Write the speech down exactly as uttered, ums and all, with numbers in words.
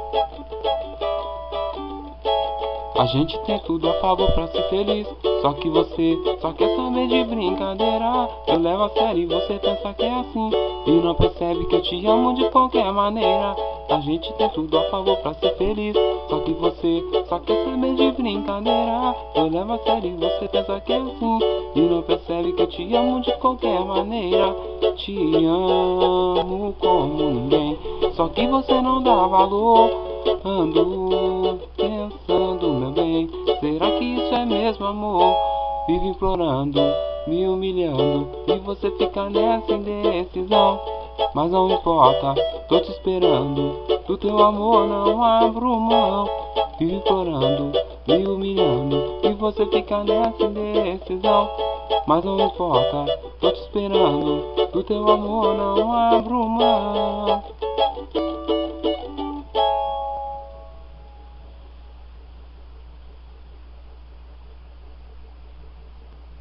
A gente tem tudo a favor pra ser feliz, só que você só quer saber de brincadeira. Eu levo a sério e você pensa que é assim, e não percebe que eu te amo de qualquer maneira. A gente tem tudo a favor pra ser feliz, só que você só quer saber de brincadeira. Eu levo a sério e você pensa que é assim, e não percebe que eu te amo de qualquer maneira. Te amo como ninguém, só que você não dá valor. Ando pensando, meu bem, será que isso é mesmo amor? Vive implorando, me humilhando, e você fica nessa indecisão. Mas não importa, tô te esperando, do teu amor não abro mão. Vive implorando, me humilhando, e você fica nessa indecisão. Mas não importa, tô te esperando, do teu amor não abro mão.